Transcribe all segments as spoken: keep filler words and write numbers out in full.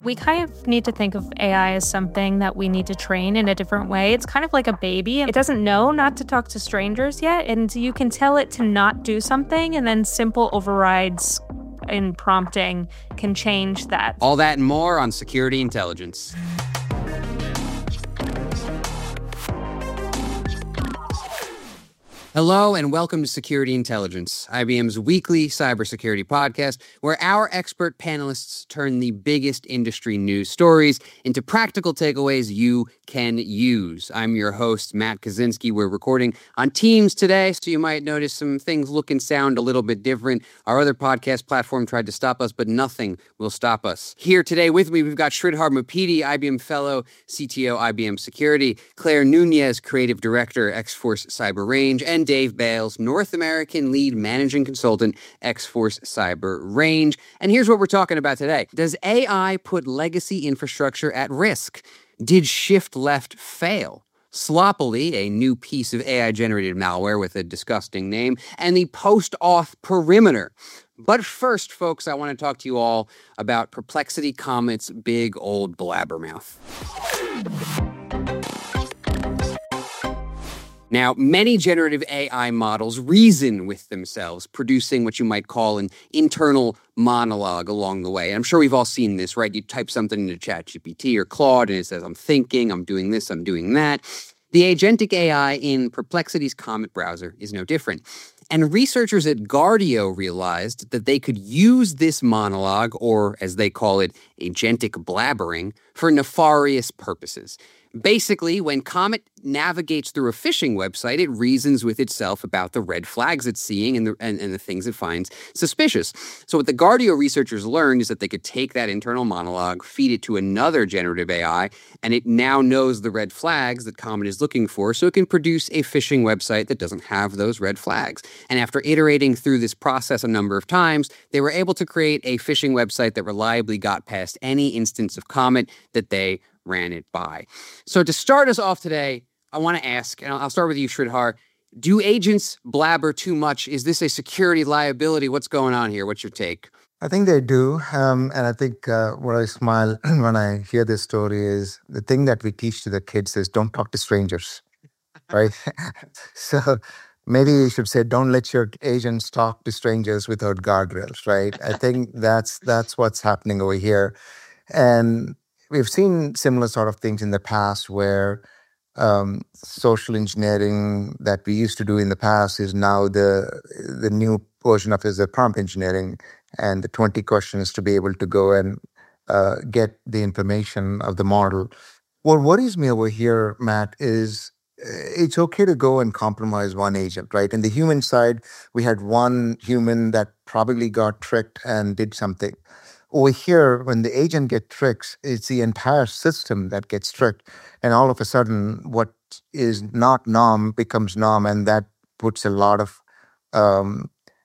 We kind of need to think of A I as something that we need to train in a different way. It's kind of like a baby. It doesn't know not to talk to strangers yet, and you can tell it to not do something, and then simple overrides in prompting can change that. All that and more on Security Intelligence. Hello and welcome to Security Intelligence, I B M's weekly cybersecurity podcast, where our expert panelists turn the biggest industry news stories into practical takeaways you can use. I'm your host, Matt Kaczynski. We're recording on Teams today, so you might notice some things look and sound a little bit different. Our other podcast platform tried to stop us, but nothing will stop us. Here today with me, we've got Sridhar Muppidi, I B M Fellow, C T O, I B M Security, Claire Nunez, Creative Director, X-Force Cyber Range, and Dave Bales, North American Lead Managing Consultant, X-Force Cyber Range. And here's what we're talking about today. Does A I put legacy infrastructure at risk? Did Shift Left fail? Sloppily, a new piece of A I-generated malware with a disgusting name, and the post-auth perimeter. But first, folks, I want to talk to you all about Perplexity Comet's big old blabbermouth. Now, many generative A I models reason with themselves, producing what you might call an internal monologue along the way. And I'm sure we've all seen this, right? You type something into ChatGPT or Claude, and it says, I'm thinking, I'm doing this, I'm doing that. The agentic A I in Perplexity's Comet browser is no different. And researchers at Guardio realized that they could use this monologue, or as they call it, agentic blabbering, for nefarious purposes. Basically, when Comet navigates through a phishing website, it reasons with itself about the red flags it's seeing and the, and, and the things it finds suspicious. So what the Guardio researchers learned is that they could take that internal monologue, feed it to another generative A I, and it now knows the red flags that Comet is looking for, so it can produce a phishing website that doesn't have those red flags. And after iterating through this process a number of times, they were able to create a phishing website that reliably got past any instance of Comet that they ran it by. So to start us off today, I want to ask, and I'll start with you, Sridhar, do agents blabber too much? Is this a security liability? What's going on here? What's your take? I think they do. Um, and I think uh, what I smile when I hear this story is the thing that we teach to the kids is don't talk to strangers, right? So maybe you should say, don't let your agents talk to strangers without guardrails, right? I think that's that's what's happening over here. And we've seen similar sort of things in the past where um, social engineering that we used to do in the past is now the the new version of it is the prompt engineering, and the twenty questions to be able to go and uh, get the information of the model. What worries me over here, Matt, is it's okay to go and compromise one agent, right? In the human side, we had one human that probably got tricked and did something. Over here, when the agent gets tricked, it's the entire system that gets tricked. And all of a sudden, what is not norm becomes norm, and that puts a lot of um,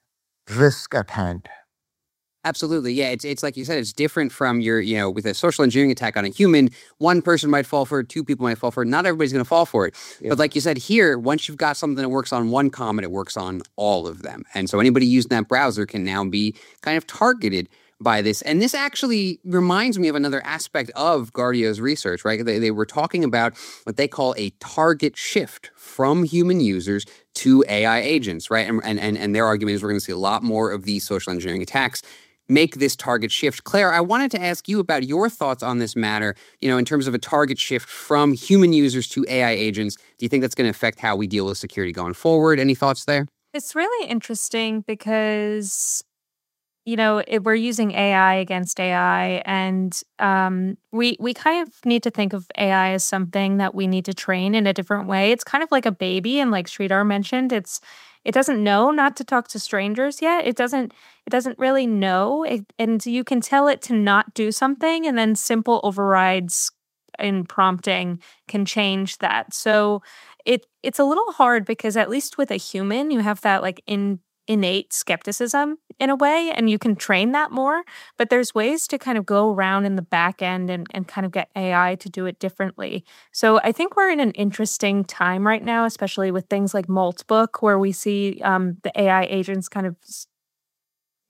risk at hand. Absolutely. Yeah, it's it's like you said, it's different from your, you know, with a social engineering attack on a human, one person might fall for it, two people might fall for it. Not everybody's going to fall for it. Yeah. But like you said, here, once you've got something that works on one Comet, it works on all of them. And so anybody using that browser can now be kind of targeted by this. And this actually reminds me of another aspect of Guardio's research, right? They, they were talking about what they call a target shift from human users to A I agents, right? And, and, and their argument is we're going to see a lot more of these social engineering attacks make this target shift. Claire, I wanted to ask you about your thoughts on this matter, you know, in terms of a target shift from human users to A I agents. Do you think that's going to affect how we deal with security going forward? Any thoughts there? It's really interesting because, you know, it, we're using A I against A I, and um, we we kind of need to think of A I as something that we need to train in a different way. It's kind of like a baby, and like Sridhar mentioned, it's it doesn't know not to talk to strangers yet. It doesn't it doesn't really know, it, and you can tell it to not do something, and then simple overrides in prompting can change that. So it it's a little hard because at least with a human, you have that like in innate skepticism in a way, and you can train that more. But there's ways to kind of go around in the back end and, and kind of get A I to do it differently. So I think we're in an interesting time right now, especially with things like Moltbook, where we see um, the A I agents kind of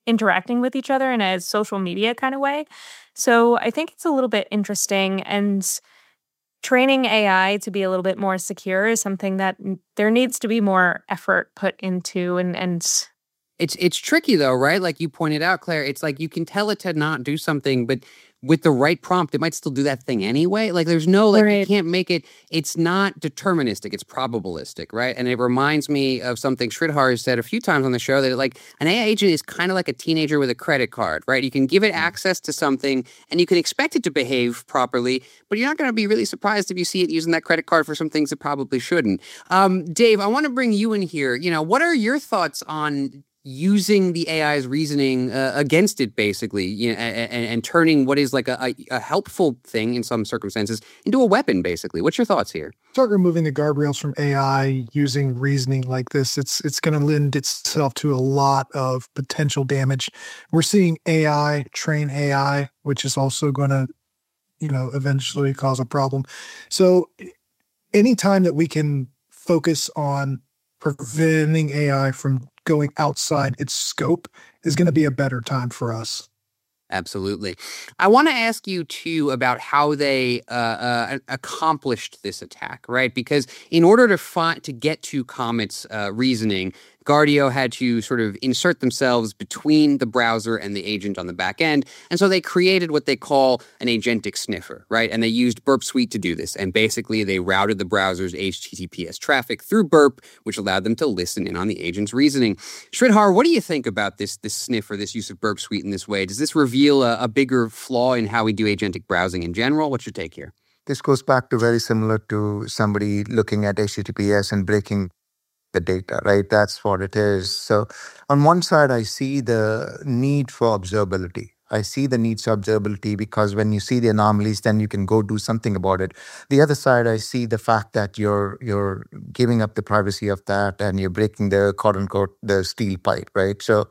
interacting with each other in a social media kind of way. So I think it's a little bit interesting, and training A I to be a little bit more secure is something that there needs to be more effort put into. And, and It's it's tricky though, right? Like you pointed out, Claire, it's like you can tell it to not do something, but with the right prompt, it might still do that thing anyway. Like there's no, like you Right. can't make it, it's not deterministic, it's probabilistic, right? And it reminds me of something Sridhar has said a few times on the show, that like an A I agent is kind of like a teenager with a credit card, right? You can give it access to something and you can expect it to behave properly, but you're not going to be really surprised if you see it using that credit card for some things it probably shouldn't. Um, Dave, I want to bring you in here. You know, what are your thoughts on using the A I's reasoning uh, against it, basically, you know, and, and turning what is like a, a, a helpful thing in some circumstances into a weapon, basically? What's your thoughts here? Start removing the guardrails from A I using reasoning like this. It's it's going to lend itself to a lot of potential damage. We're seeing A I train A I, which is also going to, you know, eventually cause a problem. So anytime that we can focus on preventing A I from going outside its scope is going to be a better time for us. Absolutely. I want to ask you, too, about how they uh, uh, accomplished this attack, right? Because in order to find, to get to Comet's uh, reasoning, Guardio had to sort of insert themselves between the browser and the agent on the back end. And so they created what they call an agentic sniffer, right? And they used Burp Suite to do this. And basically, they routed the browser's H T T P S traffic through Burp, which allowed them to listen in on the agent's reasoning. Sridhar, what do you think about this, this sniffer, this use of Burp Suite in this way? Does this reveal a, a bigger flaw in how we do agentic browsing in general? What's your take here? This goes back to very similar to somebody looking at H T T P S and breaking the data, right? That's what it is. So on one side, I see the need for observability. I see the need for observability because when you see the anomalies, then you can go do something about it. The other side, I see the fact that you're you're giving up the privacy of that and you're breaking the quote unquote the steel pipe, right? So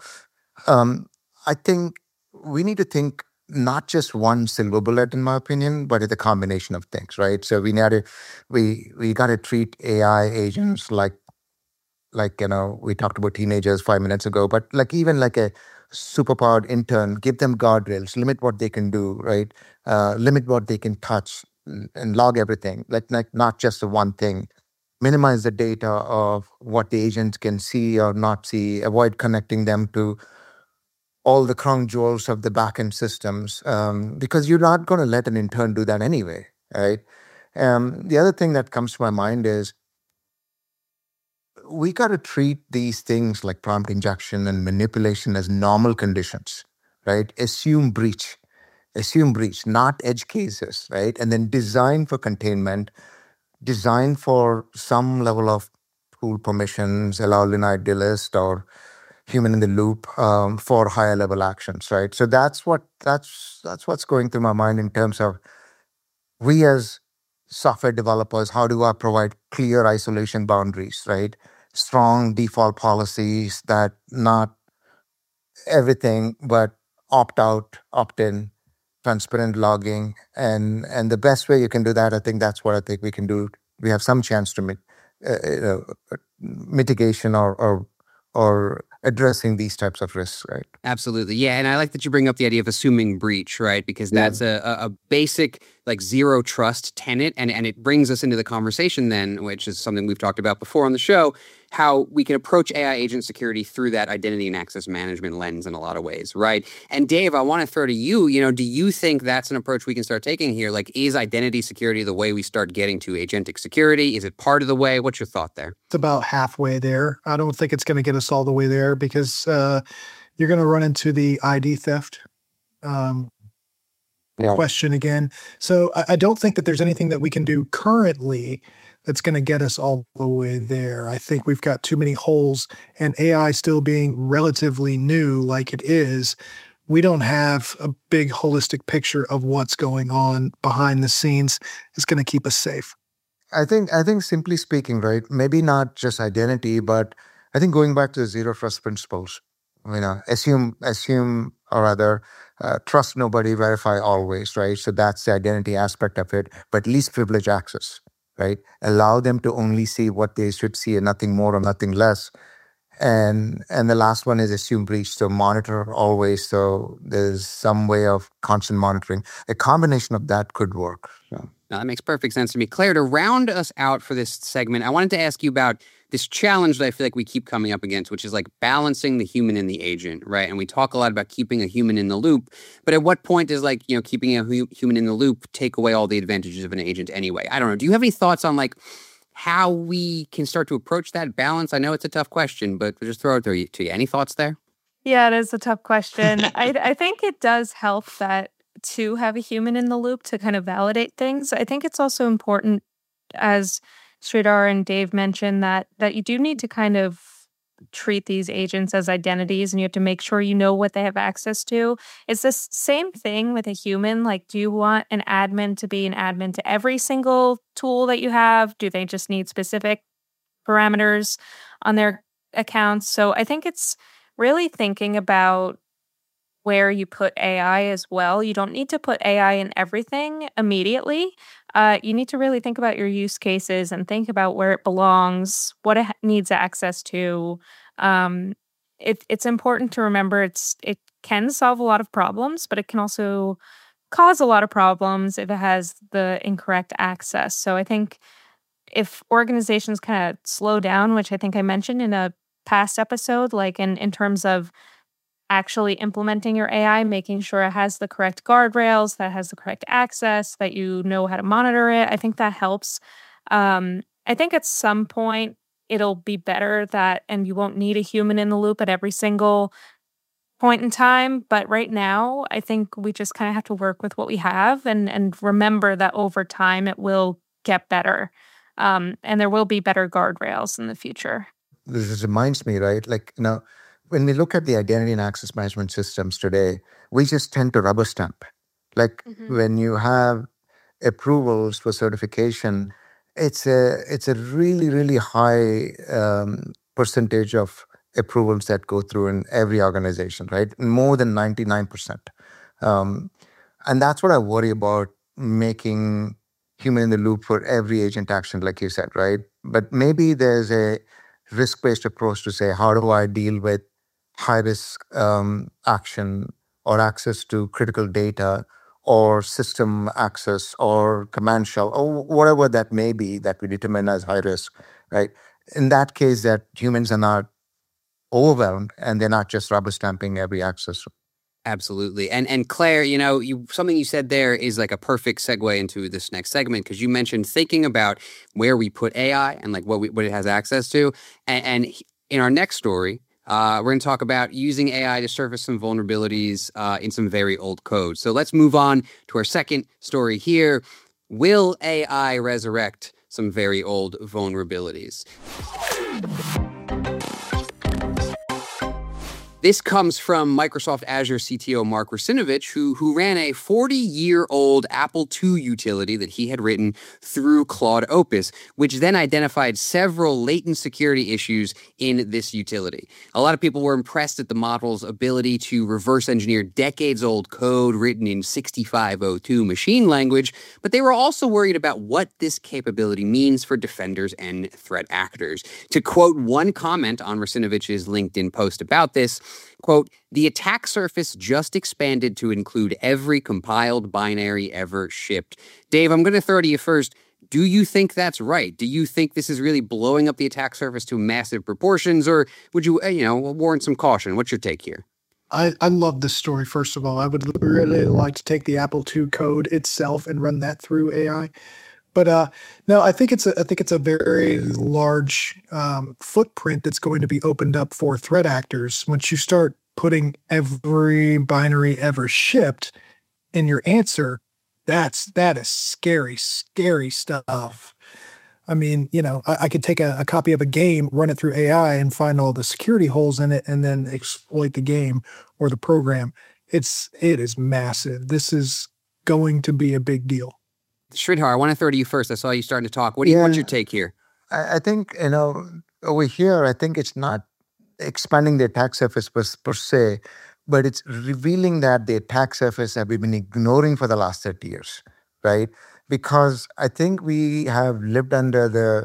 um, I think we need to think not just one silver bullet, in my opinion, but it's a combination of things, right? So we need to we we got to treat A I agents like like you know we talked about teenagers five minutes ago, but like even like a superpowered intern, give them guardrails, limit what they can do, right? Uh, limit what they can touch and log everything, like, like not just the one thing. Minimize the data of what the agents can see or not see. Avoid connecting them to all the crown jewels of the backend systems um, because you're not going to let an intern do that anyway, right? Um, the other thing that comes to my mind is we got to treat these things like prompt injection and manipulation as normal conditions, right? Assume breach, assume breach, not edge cases, right? And then design for containment, design for some level of tool permissions, allow Linux delist or human in the loop um, for higher level actions, right? So that's what that's that's what's going through my mind in terms of we as software developers, how do I provide clear isolation boundaries, right? Strong default policies that not everything, but opt out, opt in, transparent logging. And and the best way you can do that, I think that's what I think we can do. We have some chance to mit, uh, you know, mitigation or, or or addressing these types of risks, right? Absolutely. Yeah. And I like that you bring up the idea of assuming breach, right? Because that's yeah. a, a basic like zero trust tenet. And, and it brings us into the conversation then, which is something we've talked about before on the show, how we can approach A I agent security through that identity and access management lens in a lot of ways, right? And Dave, I want to throw to you, you know, do you think that's an approach we can start taking here? Like, is identity security the way we start getting to agentic security? Is it part of the way? What's your thought there? It's about halfway there. I don't think it's going to get us all the way there because uh, you're going to run into the I D theft um, yeah. question again. So I, I don't think that there's anything that we can do currently that's going to get us all the way there. I think we've got too many holes, and A I still being relatively new like it is, we don't have a big holistic picture of what's going on behind the scenes. It's going to keep us safe. I think, I think simply speaking, right, maybe not just identity, but I think going back to the zero trust principles, you know, assume, assume or rather, uh, trust nobody, verify always, right? So that's the identity aspect of it, but least privilege access. Right? Allow them to only see what they should see and nothing more or nothing less. And and the last one is assume breach. So monitor always. So there's some way of constant monitoring. A combination of that could work. So. Now, that makes perfect sense to me. Claire, to round us out for this segment, I wanted to ask you about this challenge that I feel like we keep coming up against, which is like balancing the human and the agent, right? And we talk a lot about keeping a human in the loop, but at what point does like, you know, keeping a hu- human in the loop take away all the advantages of an agent anyway? I don't know. Do you have any thoughts on like how we can start to approach that balance? I know it's a tough question, but we'll just throw it to you. To you. Any thoughts there? Yeah, it is a tough question. I, I think it does help that to have a human in the loop to kind of validate things. I think it's also important, as Sridhar and Dave mentioned, that that you do need to kind of treat these agents as identities, and you have to make sure you know what they have access to. It's the same thing with a human. Like, do you want an admin to be an admin to every single tool that you have? Do they just need specific parameters on their accounts? So I think it's really thinking about where you put A I as well. You don't need to put A I in everything immediately. Uh, you need to really think about your use cases and think about where it belongs, what it needs access to. Um, it, it's important to remember it's it can solve a lot of problems, but it can also cause a lot of problems if it has the incorrect access. So I think if organizations kind of slow down, which I think I mentioned in a past episode, like in, in terms of actually implementing your A I, making sure it has the correct guardrails, that has the correct access, that you know how to monitor it. I think that helps. Um, I think at some point it'll be better that, and you won't need a human in the loop at every single point in time. But right now, I think we just kind of have to work with what we have and and remember that over time it will get better. Um, and there will be better guardrails in the future. This reminds me, right? Like, you know, when we look at the identity and access management systems today, we just tend to rubber stamp. Like mm-hmm. when you have approvals for certification, it's a it's a really, really high um, percentage of approvals that go through in every organization, right? More than ninety-nine percent. Um, and that's what I worry about, making human in the loop for every agent action, like you said, right? But maybe there's a risk-based approach to say, how do I deal with high-risk um, action or access to critical data or system access or command shell or whatever that may be that we determine as high risk, right? In that case, that humans are not overwhelmed and they're not just rubber stamping every access. Absolutely. And and Claire, you know, you something you said there is like a perfect segue into this next segment, because you mentioned thinking about where we put A I and like what we, what it has access to. And, and in our next story, uh, we're going to talk about using A I to surface some vulnerabilities uh, in some very old code. So let's move on to our second story here. Will A I resurrect some very old vulnerabilities? This comes from Microsoft Azure C T O Mark Russinovich, who, who ran a forty-year-old Apple two utility that he had written through Claude Opus, which then identified several latent security issues in this utility. A lot of people were impressed at the model's ability to reverse engineer decades-old code written in sixty-five oh two machine language, but they were also worried about what this capability means for defenders and threat actors. To quote one comment on Russinovich's LinkedIn post about this, quote, "The attack surface just expanded to include every compiled binary ever shipped." Dave, I'm going to throw to you first. Do you think that's right? Do you think this is really blowing up the attack surface to massive proportions, or would you, you know, warrant some caution? What's your take here? I, I love this story, first of all. I would really like to take the Apple two code itself and run that through A I. But uh, no, I think it's a I think it's a very large um, footprint that's going to be opened up for threat actors once you start putting every binary ever shipped in your answer. That's that is scary, scary stuff. I mean, you know, I, I could take a, a copy of a game, run it through A I, and find all the security holes in it, and then exploit the game or the program. It's it is massive. This is going to be a big deal. Sridhar, I want to throw to you first. I saw you starting to talk. What do you, yeah, what's your take here? I, I think, you know, over here, I think it's not expanding the attack surface per, per se, but it's revealing that the attack surface have we been ignoring for the last thirty years, right? Because I think we have lived under the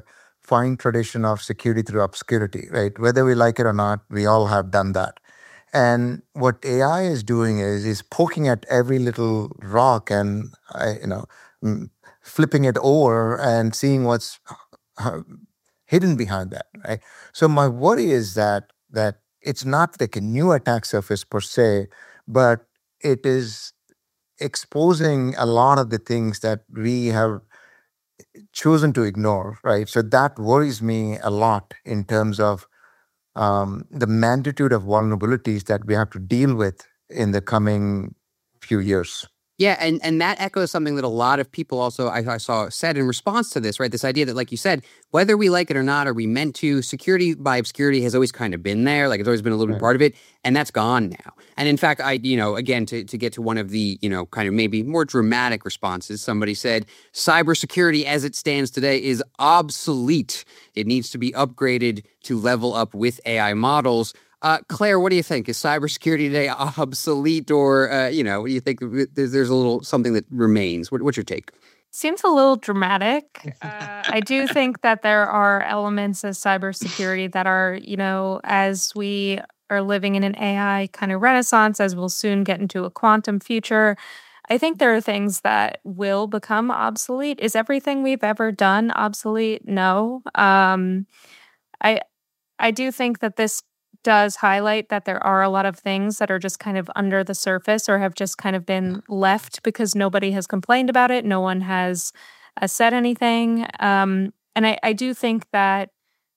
fine tradition of security through obscurity, right? Whether we like it or not, we all have done that. And what A I is doing is is poking at every little rock and uh, you know mm, flipping it over and seeing what's uh, hidden behind that, right? So my worry is that that it's not like a new attack surface per se, but it is exposing a lot of the things that we have chosen to ignore, right? So that worries me a lot in terms of um, the magnitude of vulnerabilities that we have to deal with in the coming few years. Yeah, and, and that echoes something that a lot of people also I, I saw said in response to this, right? This idea that, like you said, whether we like it or not, or we meant to, security by obscurity has always kind of been there. Like it's always been a little Right. bit part of it, and that's gone now. And in fact, I, you know, again, to, to get to one of the, you know, kind of maybe more dramatic responses, somebody said, cybersecurity as it stands today is obsolete. It needs to be upgraded to level up with A I models. Uh, Claire, what do you think? Is cybersecurity today obsolete, or uh, you know, what do you think? There's, there's a little something that remains. What, what's your take? Seems a little dramatic. Uh, I do think that there are elements of cybersecurity that are, you know, as we are living in an A I kind of renaissance, as we'll soon get into a quantum future, I think there are things that will become obsolete. Is everything we've ever done obsolete? No. Um, I I do think that this does highlight that there are a lot of things that are just kind of under the surface or have just kind of been left because nobody has complained about it. No one has uh, said anything. Um, and I, I do think that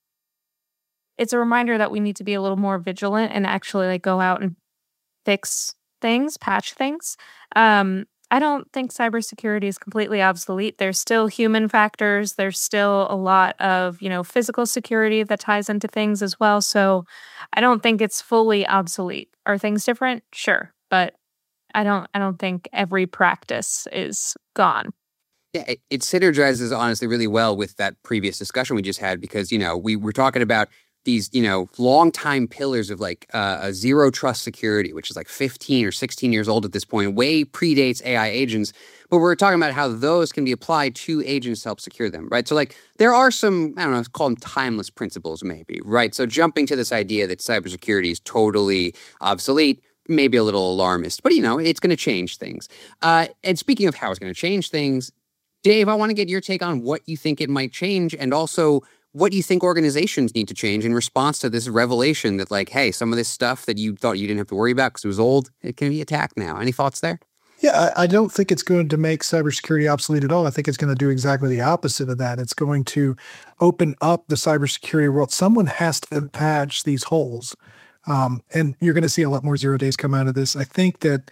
it's a reminder that we need to be a little more vigilant and actually like go out and fix things, patch things. Um, I don't think cybersecurity is completely obsolete. There's still human factors. There's still a lot of, you know, physical security that ties into things as well. So I don't think it's fully obsolete. Are things different? Sure. But I don't I don't think every practice is gone. Yeah, it, it synergizes honestly really well with that previous discussion we just had because, you know, we were talking about these, you know, long-time pillars of like uh, a zero trust security, which is like fifteen or sixteen years old at this point, way predates A I agents. But we're talking about how those can be applied to agents to help secure them, right? So like there are some, I don't know, let's call them timeless principles maybe, right? So jumping to this idea that cybersecurity is totally obsolete, maybe a little alarmist, but you know, it's going to change things. Uh, and speaking of how it's going to change things, Dave, I want to get your take on what you think it might change and also what do you think organizations need to change in response to this revelation that like, hey, some of this stuff that you thought you didn't have to worry about because it was old, it can be attacked now. Any thoughts there? Yeah, I, I don't think it's going to make cybersecurity obsolete at all. I think it's going to do exactly the opposite of that. It's going to open up the cybersecurity world. Someone has to patch these holes. Um, and you're going to see a lot more zero days come out of this. I think that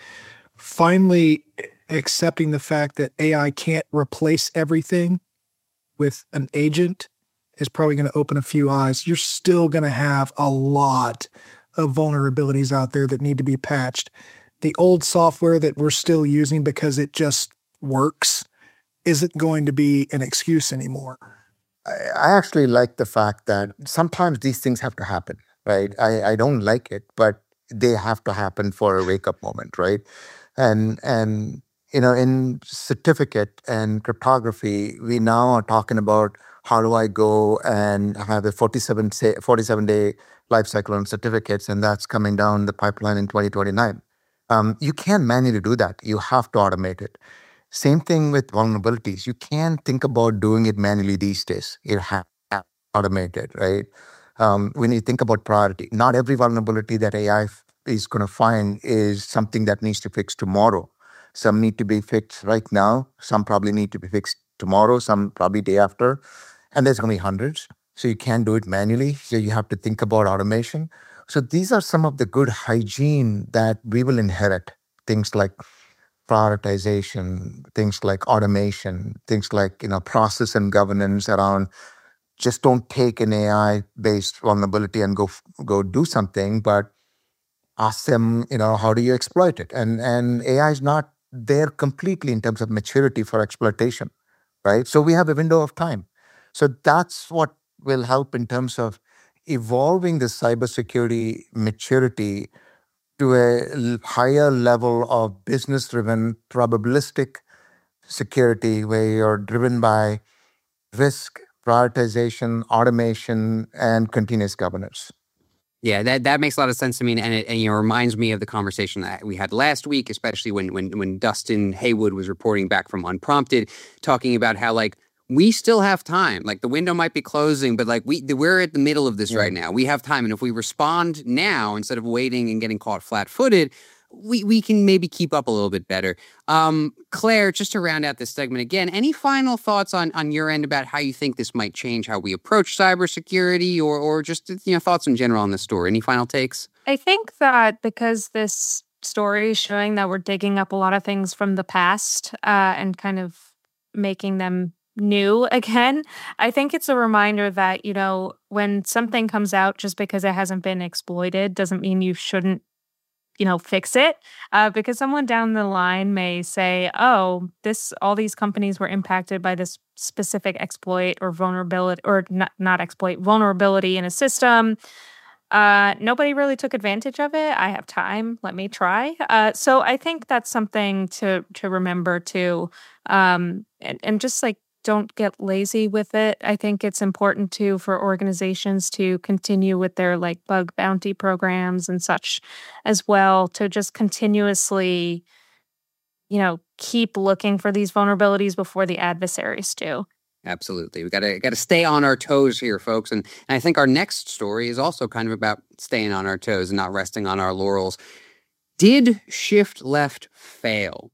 finally accepting the fact that A I can't replace everything with an agent is probably going to open a few eyes. You're still going to have a lot of vulnerabilities out there that need to be patched. The old software that we're still using because it just works isn't going to be an excuse anymore. I, I actually like the fact that sometimes these things have to happen, right? I, I don't like it, but they have to happen for a wake-up moment, right? And and you know, in certificate and cryptography, we now are talking about how do I go and have a forty-seven day life cycle on certificates, and that's coming down the pipeline in twenty twenty-nine. Um, you can't manually do that. You have to automate it. Same thing with vulnerabilities. You can't think about doing it manually these days. You have to automate it, right? Um, when you think about priority, not every vulnerability that A I is going to find is something that needs to fix tomorrow. Some need to be fixed right now. Some probably need to be fixed tomorrow. Some probably day after. And there's going to be hundreds. So you can't do it manually. So you have to think about automation. So these are some of the good hygiene that we will inherit. Things like prioritization, things like automation, things like, you know, process and governance around just don't take an A I-based vulnerability and go go do something, but ask them, you know, how do you exploit it? And and A I is not there completely in terms of maturity for exploitation, right? So we have a window of time. So that's what will help in terms of evolving the cybersecurity maturity to a higher level of business-driven, probabilistic security where you're driven by risk, prioritization, automation, and continuous governance. Yeah, that, that makes a lot of sense to me, and it and, you know, reminds me of the conversation that we had last week, especially when when when Dustin Haywood was reporting back from Unprompted, talking about how like we still have time. Like the window might be closing, but like we we're at the middle of this yeah. right now. We have time, and if we respond now instead of waiting and getting caught flat-footed, we we can maybe keep up a little bit better. Um, Claire, just to round out this segment again, any final thoughts on on your end about how you think this might change how we approach cybersecurity, or or just you know thoughts in general on this story? Any final takes? I think that because this story is showing that we're digging up a lot of things from the past uh, and kind of making them new again, I think it's a reminder that, you know, when something comes out just because it hasn't been exploited doesn't mean you shouldn't, you know, fix it, uh, because someone down the line may say, oh, this, all these companies were impacted by this specific exploit or vulnerability, or not, not exploit, vulnerability in a system. Uh, nobody really took advantage of it. I have time. Let me try. Uh, so I think that's something to, to remember too. Um, and, and just like, don't get lazy with it. I think it's important too for organizations to continue with their like bug bounty programs and such as well, to just continuously, you know, keep looking for these vulnerabilities before the adversaries do. Absolutely. We gotta gotta stay on our toes here, folks. And, and I think our next story is also kind of about staying on our toes and not resting on our laurels. Did Shift Left fail?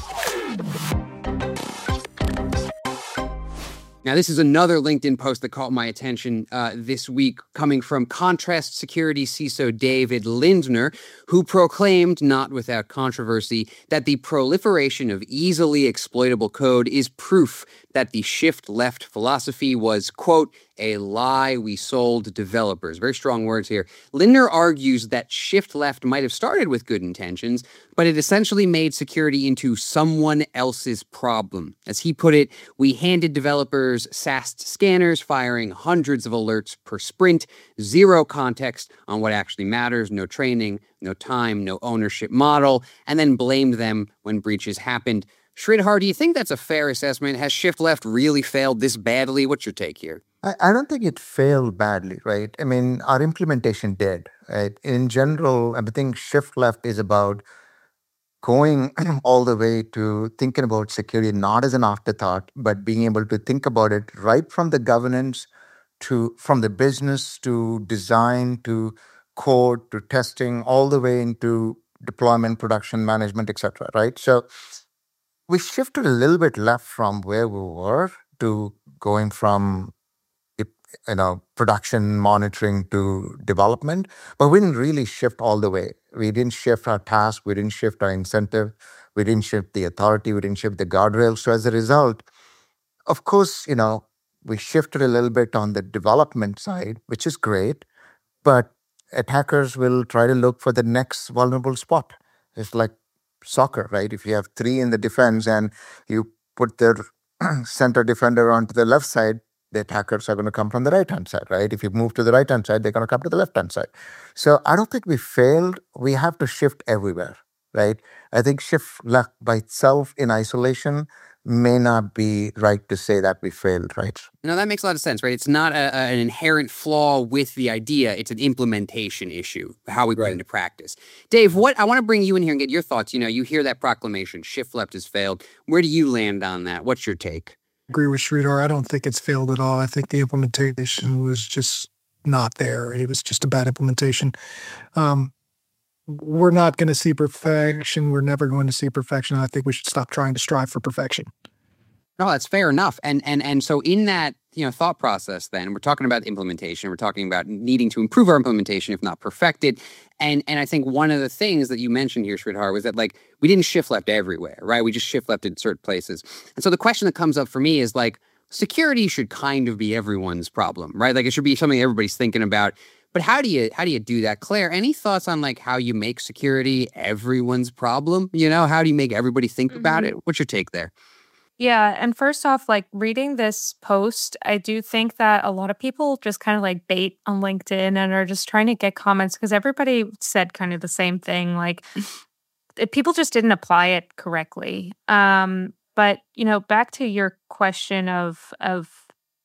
Now, this is another LinkedIn post that caught my attention uh, this week, coming from Contrast Security C I S O David Lindner, who proclaimed, not without controversy, that the proliferation of easily exploitable code is proof that the shift left philosophy was, quote, a lie we sold developers. Very strong words here. Lindner argues that shift left might have started with good intentions, but it essentially made security into someone else's problem. As he put it, we handed developers S A S T scanners firing hundreds of alerts per sprint, zero context on what actually matters, no training, no time, no ownership model, and then blamed them when breaches happened. Sridhar, do you think that's a fair assessment? Has shift left really failed this badly? What's your take here? I, I don't think it failed badly, right? I mean, our implementation did, right? In general, I think shift left is about going all the way to thinking about security not as an afterthought, but being able to think about it right from the governance to from the business to design to code to testing, all the way into deployment, production, management, et cetera, right? So we shifted a little bit left from where we were to going from you know, production monitoring to development, but we didn't really shift all the way. We didn't shift our task. We didn't shift our incentive. We didn't shift the authority. We didn't shift the guardrails. So as a result, of course, you know, we shifted a little bit on the development side, which is great, but attackers will try to look for the next vulnerable spot. It's like soccer, right? If you have three in the defense and you put their center defender onto the left side, the attackers are going to come from the right-hand side, right? If you move to the right-hand side, they're going to come to the left-hand side. So I don't think we failed. We have to shift everywhere, right? I think shift left by itself in isolation may not be right to say that we failed, right? No, that makes a lot of sense, right? It's not a, a, an inherent flaw with the idea. It's an implementation issue, how we put it into practice. Dave, what I want to bring you in here and get your thoughts. You know, you hear that proclamation, shift left has failed. Where do you land on that? What's your take? Agree with Sridhar. I don't think it's failed at all. I think the implementation was just not there. It was just a bad implementation. Um, we're not going to see perfection. We're never going to see perfection. I think we should stop trying to strive for perfection. No, that's fair enough. And and and so in that, you know, thought process, then we're talking about implementation. We're talking about needing to improve our implementation, if not perfect it. And and I think one of the things that you mentioned here, Sridhar, was that like we didn't shift left everywhere, right? We just shift left in certain places. And so the question that comes up for me is like, security should kind of be everyone's problem, right? Like it should be something everybody's thinking about. But how do you how do you do that? Claire, any thoughts on like how you make security everyone's problem? You know, how do you make everybody think mm-hmm. about it? What's your take there? Yeah. And first off, like reading this post, I do think that a lot of people just kind of like bait on LinkedIn and are just trying to get comments because everybody said kind of the same thing. Like it, people just didn't apply it correctly. Um, but, you know, back to your question of, of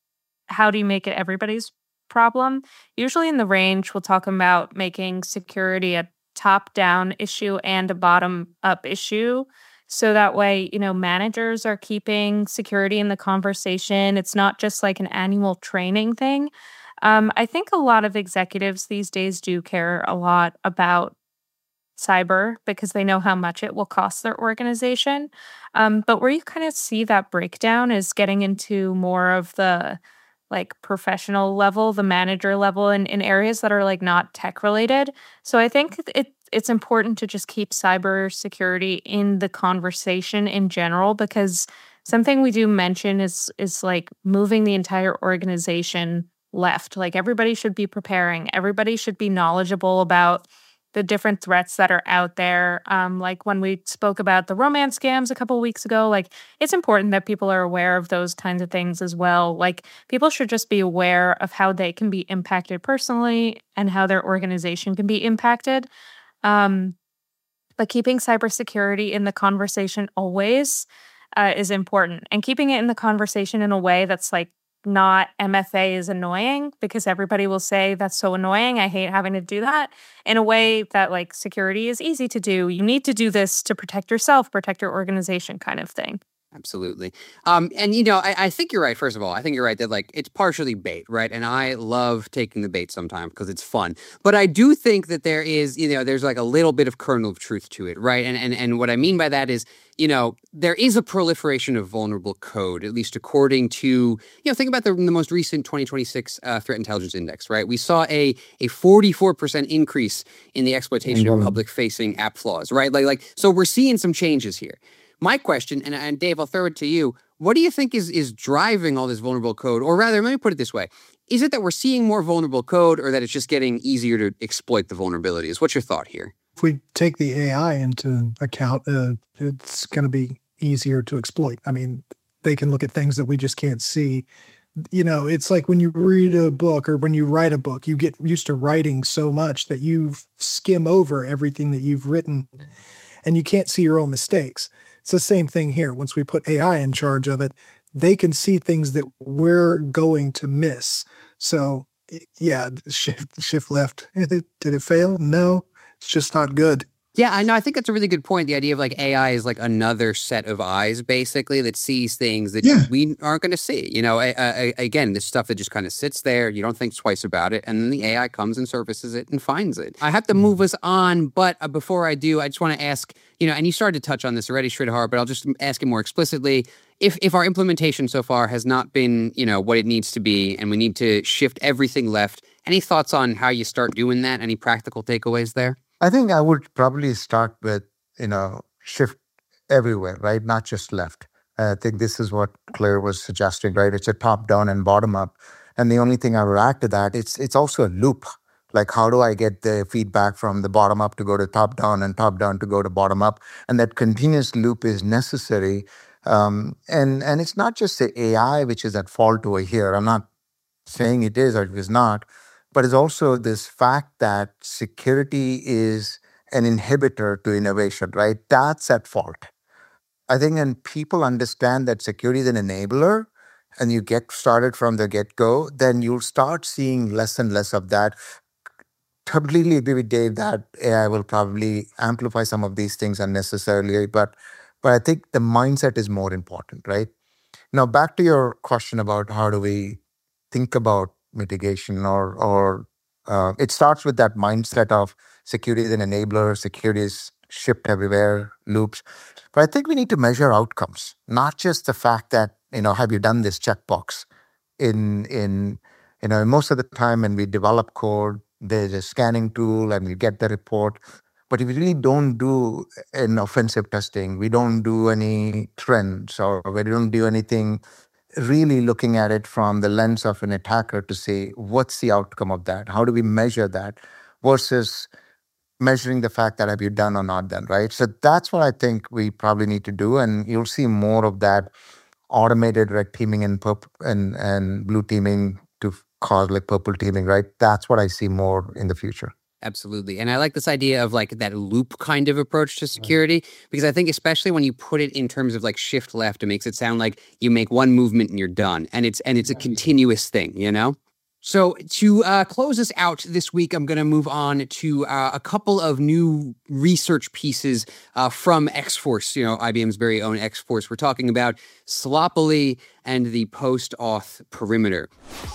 how do you make it everybody's problem? Usually in the range, we'll talk about making security a top-down issue and a bottom-up issue. So that way, you know, managers are keeping security in the conversation. It's not just like an annual training thing. Um, I think a lot of executives these days do care a lot about cyber because they know how much it will cost their organization. Um, but where you kind of see that breakdown is getting into more of the like professional level, the manager level, and in areas that are like not tech related. So I think it it's important to just keep cybersecurity in the conversation in general, because something we do mention is is like moving the entire organization left. Like everybody should be preparing. Everybody should be knowledgeable about the different threats that are out there. Um, like when we spoke about the romance scams a couple weeks ago, like it's important that people are aware of those kinds of things as well. Like people should just be aware of how they can be impacted personally and how their organization can be impacted. Um, but keeping cybersecurity in the conversation always uh, is important, and keeping it in the conversation in a way that's like not M F A is annoying, because everybody will say that's so annoying. I hate having to do that, in a way that like security is easy to do. You need to do this to protect yourself, protect your organization kind of thing. Absolutely. Um, and, you know, I, I think you're right. First of all, I think you're right that like it's partially bait, right? And I love taking the bait sometimes because it's fun. But I do think that there is, you know, there's like a little bit of kernel of truth to it, right? And and and what I mean by that is, you know, there is a proliferation of vulnerable code, at least according to, you know, think about the, the most recent twenty twenty-six uh, Threat Intelligence Index, right? We saw a a forty-four percent increase in the exploitation mm-hmm. of public-facing app flaws, right? Like, like so we're seeing some changes here. My question, and, and Dave, I'll throw it to you. What do you think is is driving all this vulnerable code? Or rather, let me put it this way. Is it that we're seeing more vulnerable code, or that it's just getting easier to exploit the vulnerabilities? What's your thought here? If we take the A I into account, uh, it's going to be easier to exploit. I mean, they can look at things that we just can't see. You know, it's like when you read a book or when you write a book, you get used to writing so much that you skim over everything that you've written and you can't see your own mistakes. It's the same thing here. Once we put A I in charge of it, they can see things that we're going to miss. So, yeah, shift, shift left. Did it, did it fail? No, it's just not good. Yeah, I know. I think that's a really good point. The idea of like A I is like another set of eyes, basically, that sees things that yeah. we aren't going to see. You know, I, I, again, this stuff that just kind of sits there. You don't think twice about it. And then the A I comes and surfaces it and finds it. I have to move us on. But uh, before I do, I just want to ask, you know, and you started to touch on this already, Sridhar, but I'll just ask it more explicitly. If, if our implementation so far has not been, you know, what it needs to be, and we need to shift everything left, any thoughts on how you start doing that? Any practical takeaways there? I think I would probably start with, you know, shift everywhere, right? Not just left. I think this is what Claire was suggesting, right? It's a top down and bottom up. And the only thing I would add to that, it's it's also a loop. Like, how do I get the feedback from the bottom up to go to top down and top down to go to bottom up? And that continuous loop is necessary. Um, and, and it's not just the A I which is at fault over here. I'm not saying it is or it is not. But it's also this fact that security is an inhibitor to innovation, right? That's at fault. I think when people understand that security is an enabler and you get started from the get-go, then you'll start seeing less and less of that. Completely agree with Dave that A I will probably amplify some of these things unnecessarily, but, but I think the mindset is more important, right? Now, back to your question about how do we think about mitigation, or or uh, it starts with that mindset of security is an enabler, security is shipped everywhere, loops. But I think we need to measure outcomes, not just the fact that, you know, have you done this checkbox? In in you know, most of the time when we develop code, there's a scanning tool and we get the report. But if we really don't do an offensive testing, we don't do any trends, or we don't do anything really looking at it from the lens of an attacker to say, what's the outcome of that? How do we measure that? Versus measuring the fact that have you done or not done, right? So that's what I think we probably need to do. And you'll see more of that automated red teaming and purple and, and blue teaming to cause like purple teaming, right? That's what I see more in the future. Absolutely. And I like this idea of like that loop kind of approach to security, because I think especially when you put it in terms of like shift left, it makes it sound like you make one movement and you're done. And it's and it's a continuous thing, you know? So to uh, close us out this week, I'm going to move on to uh, a couple of new research pieces uh, from X-Force, you know, I B M's very own X-Force. We're talking about Sloppily and the post-auth perimeter.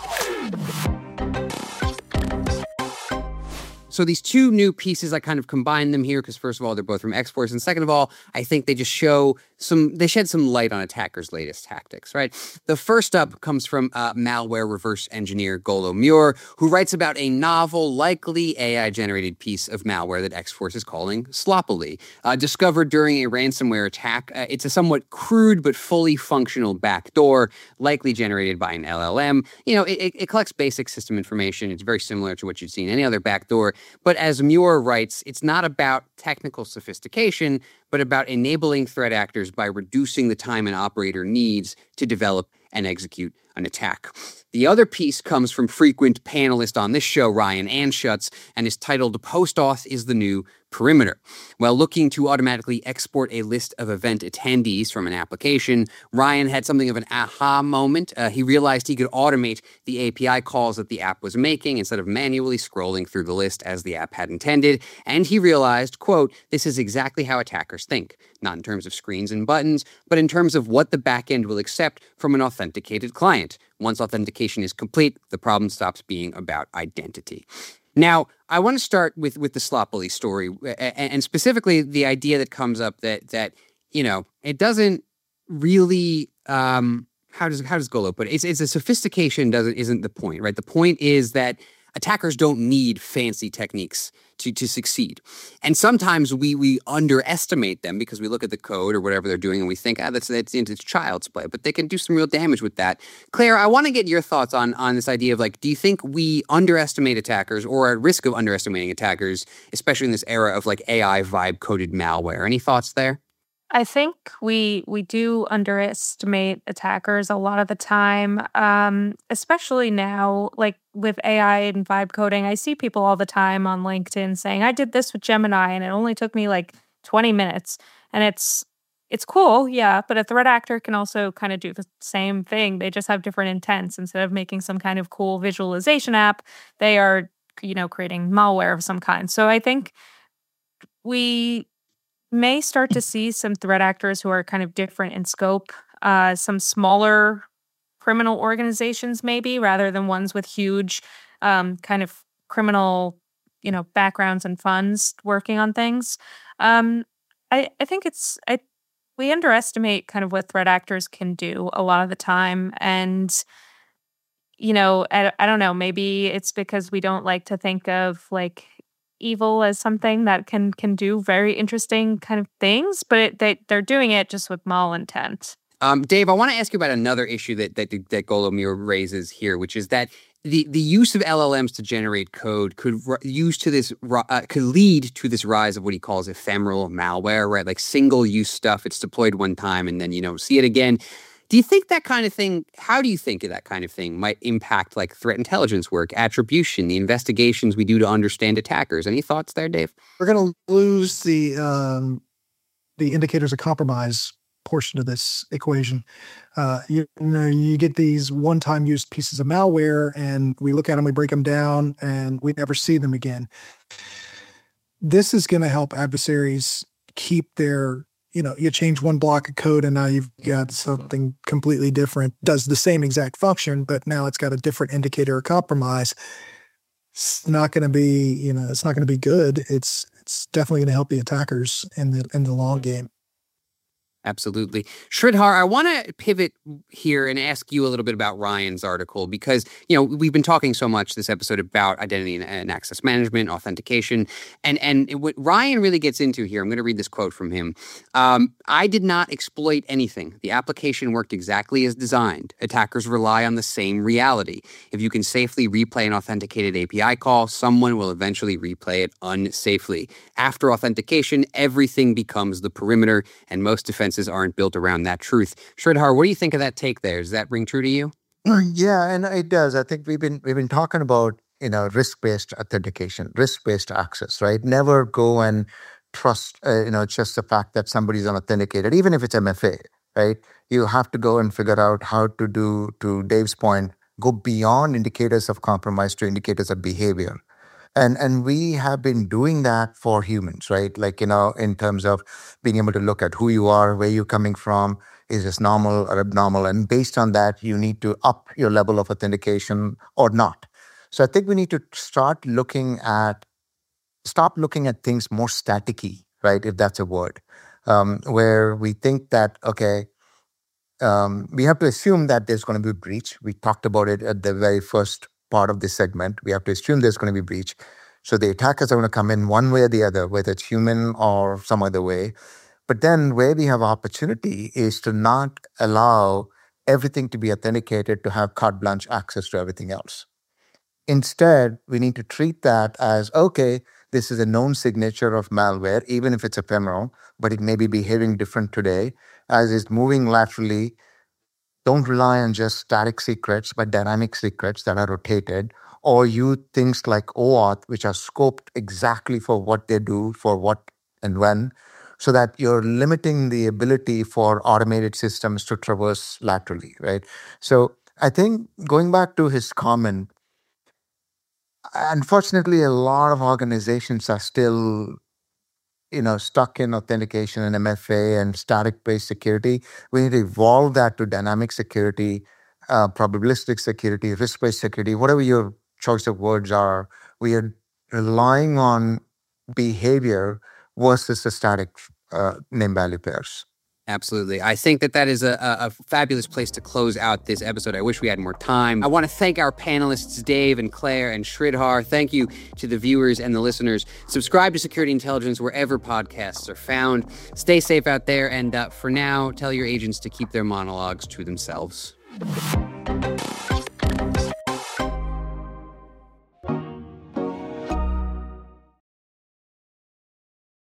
So these two new pieces, I kind of combined them here because first of all, they're both from X-Force. And second of all, I think they just show some, they shed some light on attackers' latest tactics, right? The first up comes from uh, malware reverse engineer Golo Muir, who writes about a novel, likely A I-generated piece of malware that X-Force is calling Sloppily. Uh, discovered during a ransomware attack, uh, it's a somewhat crude but fully functional backdoor, likely generated by an L L M. You know, it, it collects basic system information. It's very similar to what you'd see in any other backdoor. But as Muir writes, it's not about technical sophistication, but about enabling threat actors by reducing the time an operator needs to develop and execute an attack. The other piece comes from frequent panelist on this show, Ryan Anschutz, and is titled Post-Auth is the New Perimeter. While looking to automatically export a list of event attendees from an application, Ryan had something of an aha moment. Uh, he realized he could automate the A P I calls that the app was making instead of manually scrolling through the list as the app had intended. And he realized, quote, this is exactly how attackers think, not in terms of screens and buttons, but in terms of what the backend will accept from an authenticated client. Once authentication is complete, the problem stops being about identity. Now, I want to start with, with the Sloppily story, and specifically the idea that comes up that, that you know, it doesn't really, um, how does how does Golo put it? It's, it's a sophistication doesn't isn't the point, right? The point is that attackers don't need fancy techniques to, to succeed. And sometimes we we underestimate them because we look at the code or whatever they're doing and we think, ah, that's, that's it's child's play. But they can do some real damage with that. Claire, I want to get your thoughts on, on this idea of like, do you think we underestimate attackers or are at risk of underestimating attackers, especially in this era of like A I vibe-coded malware? Any thoughts there? I think we we do underestimate attackers a lot of the time, um, especially now, like with A I and vibe coding. I see people all the time on LinkedIn saying, I did this with Gemini and it only took me like twenty minutes. And it's it's cool, yeah, but a threat actor can also kind of do the same thing. They just have different intents. Instead of making some kind of cool visualization app, they are, you know, creating malware of some kind. So I think we may start to see some threat actors who are kind of different in scope, uh, some smaller criminal organizations maybe, rather than ones with huge um, kind of criminal, you know, backgrounds and funds working on things. Um, I, I think it's, I, we underestimate kind of what threat actors can do a lot of the time. And, you know, I, I don't know, maybe it's because we don't like to think of like evil as something that can can do very interesting kind of things, but it, they, they're doing it just with mal intent. Um, Dave, I want to ask you about another issue that that, that Golo Muir raises here, which is that the, the use of L L Ms to generate code could r- use to this uh, could lead to this rise of what he calls ephemeral malware, right? Like single use stuff. It's deployed one time and then you know see it again. Do you think that kind of thing, how do you think that kind of thing might impact like threat intelligence work, attribution, the investigations we do to understand attackers? Any thoughts there, Dave? We're going to lose the um, the indicators of compromise portion of this equation. Uh, you, you know, you get these one-time use pieces of malware and we look at them, we break them down, and we never see them again. This is going to help adversaries keep their You know, you change one block of code and now you've got something completely different, does the same exact function, but now it's got a different indicator of compromise. It's not going to be, you know, it's not going to be good. It's it's definitely going to help the attackers in the in the long game. Absolutely. Sridhar, I want to pivot here and ask you a little bit about Ryan's article because, you know, we've been talking so much this episode about identity and, and access management, authentication, and, and it, what Ryan really gets into here, I'm going to read this quote from him. Um, I did not exploit anything. The application worked exactly as designed. Attackers rely on the same reality. If you can safely replay an authenticated A P I call, someone will eventually replay it unsafely. After authentication, everything becomes the perimeter, and most defenses aren't built around that truth. Sridhar, what do you think of that take there? Does that ring true to you? Yeah, and it does. I think we've been we've been talking about you know, risk-based authentication, risk-based access, right? Never go and trust, uh, you know, just the fact that somebody's unauthenticated, even if it's M F A, right? You have to go and figure out how to do, to Dave's point, go beyond indicators of compromise to indicators of behavior. And and we have been doing that for humans, right? Like, you know, in terms of being able to look at who you are, where you're coming from, is this normal or abnormal? And based on that, you need to up your level of authentication or not. So I think we need to start looking at, stop looking at things more staticky, right? If that's a word, um, where we think that, okay, um, we have to assume that there's going to be a breach. We talked about it at the very first part of this segment. We have to assume there's going to be breach. So the attackers are going to come in one way or the other, whether it's human or some other way. But then where we have opportunity is to not allow everything to be authenticated, to have carte blanche access to everything else. Instead, we need to treat that as, okay, this is a known signature of malware, even if it's ephemeral, but it may be behaving different today, as it's moving laterally. Don't rely on just static secrets, but dynamic secrets that are rotated, or use things like OAuth, which are scoped exactly for what they do, for what and when, so that you're limiting the ability for automated systems to traverse laterally, right? So I think going back to his comment, unfortunately, a lot of organizations are still, you know, stuck in authentication and M F A and static-based security. We need to evolve that to dynamic security, uh, probabilistic security, risk-based security, whatever your choice of words are. We are relying on behavior versus the static uh, name-value pairs. Absolutely. I think that that is a, a, a fabulous place to close out this episode. I wish we had more time. I want to thank our panelists, Dave and Claire and Sridhar. Thank you to the viewers and the listeners. Subscribe to Security Intelligence wherever podcasts are found. Stay safe out there. And uh, for now, tell your agents to keep their monologues to themselves.